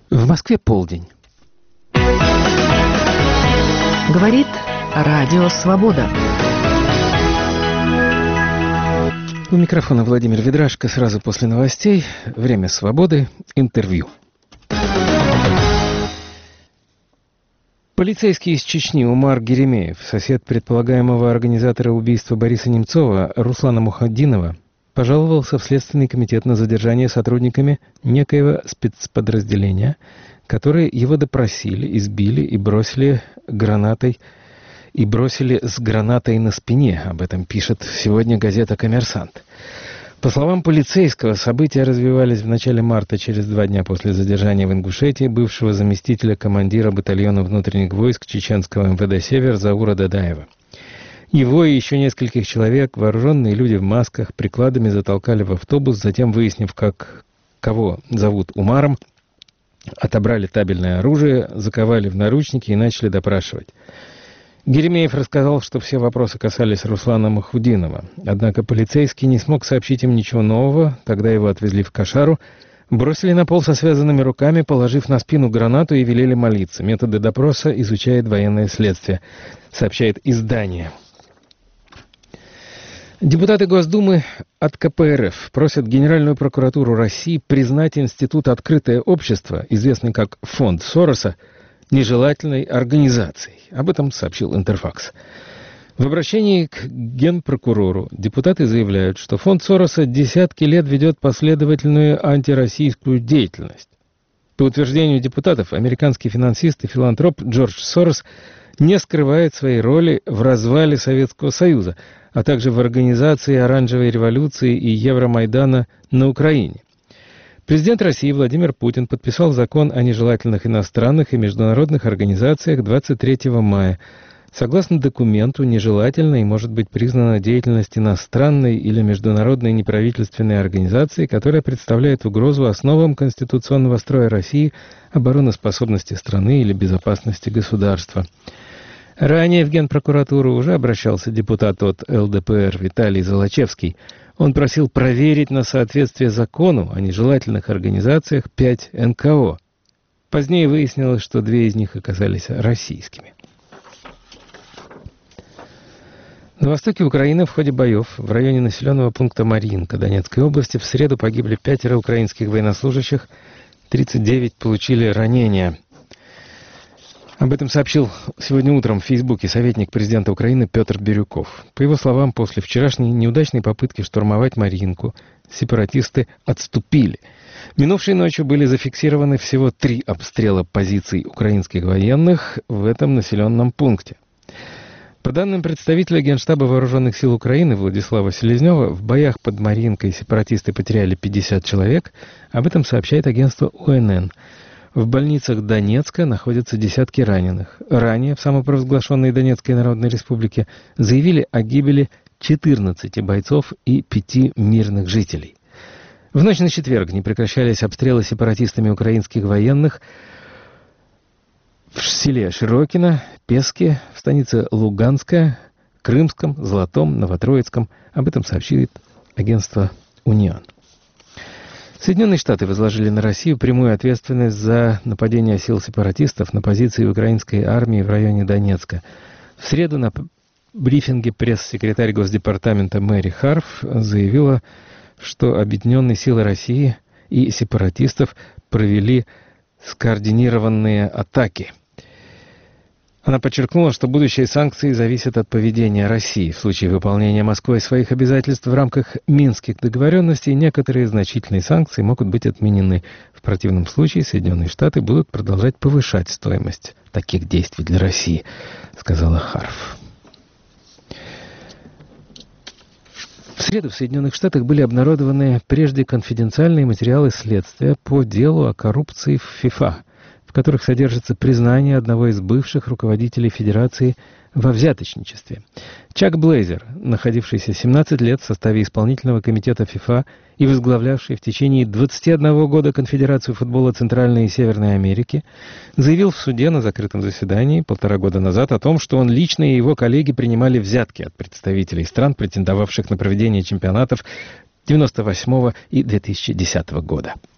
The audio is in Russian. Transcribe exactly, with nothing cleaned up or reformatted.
В Москве полдень. Говорит Радио Свобода. У микрофона Владимир Ведрашко. Сразу после новостей. Время свободы. Интервью. Полицейский из Чечни Умар Геремеев, сосед предполагаемого организатора убийства Бориса Немцова Руслана Мухаддинова, пожаловался в Следственный комитет на задержание сотрудниками некоего спецподразделения, которые его допросили, избили и бросили гранатой, и бросили с гранатой на спине. Об этом пишет сегодня газета «Коммерсант». По словам полицейского, события развивались в начале марта, через два дня после задержания в Ингушетии бывшего заместителя командира батальона внутренних войск чеченского эм вэ дэ «Север» Заура Дадаева. Его и еще нескольких человек, вооруженные люди в масках, прикладами затолкали в автобус, затем, выяснив, как, кого зовут Умаром, отобрали табельное оружие, заковали в наручники и начали допрашивать. Геремеев рассказал, что все вопросы касались Руслана Мухаддинова. Однако полицейский не смог сообщить им ничего нового. Тогда его отвезли в Кошару, бросили на пол со связанными руками, положив на спину гранату, и велели молиться. Методы допроса изучает военное следствие, сообщает издание. Депутаты Госдумы от ка пэ эр эф просят Генеральную прокуратуру России признать Институт «Открытое общество», известный как Фонд Сороса, нежелательной организацией. Об этом сообщил Интерфакс. В обращении к генпрокурору депутаты заявляют, что фонд Сороса десятки лет ведет последовательную антироссийскую деятельность. По утверждению депутатов, американский финансист и филантроп Джордж Сорос не скрывает своей роли в развале Советского Союза, а также в организации Оранжевой революции и Евромайдана на Украине. Президент России Владимир Путин подписал закон о нежелательных иностранных и международных организациях двадцать третьего мая. Согласно документу, нежелательной может быть признана деятельность иностранной или международной неправительственной организации, которая представляет угрозу основам конституционного строя России, обороноспособности страны или безопасности государства. Ранее в Генпрокуратуру уже обращался депутат от эл дэ пэ эр Виталий Золочевский. Он просил проверить на соответствие закону о нежелательных организациях пять эн ка о. Позднее выяснилось, что две из них оказались российскими. На востоке Украины в ходе боев в районе населенного пункта Марьинка Донецкой области в среду погибли пятеро украинских военнослужащих, тридцать девять получили ранения. Об этом сообщил сегодня утром в Фейсбуке советник президента Украины Петр Бирюков. По его словам, после вчерашней неудачной попытки штурмовать Марьинку сепаратисты отступили. Минувшей ночью были зафиксированы всего три обстрела позиций украинских военных в этом населенном пункте. По данным представителя Генштаба Вооруженных сил Украины Владислава Селезнева, в боях под Марьинкой сепаратисты потеряли пятьдесят человек. Об этом сообщает агентство о эн эн. В больницах Донецка находятся десятки раненых. Ранее в самопровозглашенной Донецкой Народной Республике заявили о гибели четырнадцати бойцов и пяти мирных жителей. В ночь на четверг не прекращались обстрелы сепаратистами украинских военных в селе Широкино, Песке, в станице Луганская, Крымском, Золотом, Новотроицком. Об этом сообщит агентство «Униан». Соединенные Штаты возложили на Россию прямую ответственность за нападение сил сепаратистов на позиции украинской армии в районе Донецка. В среду на брифинге пресс-секретарь Госдепартамента Мэри Харф заявила, что объединенные силы России и сепаратистов провели скоординированные атаки. Она подчеркнула, что будущие санкции зависят от поведения России. В случае выполнения Москвой своих обязательств в рамках Минских договоренностей некоторые значительные санкции могут быть отменены. В противном случае Соединенные Штаты будут продолжать повышать стоимость таких действий для России, сказала Харф. В среду в Соединенных Штатах были обнародованы прежде конфиденциальные материалы следствия по делу о коррупции в ФИФА, в которых содержится признание одного из бывших руководителей Федерации во взяточничестве. Чак Блейзер, находившийся семнадцать лет в составе исполнительного комитета ФИФА и возглавлявший в течение двадцати одного года Конфедерацию футбола Центральной и Северной Америки, заявил в суде на закрытом заседании полтора года назад о том, что он лично и его коллеги принимали взятки от представителей стран, претендовавших на проведение чемпионатов девяносто восьмого и две тысячи десятого года.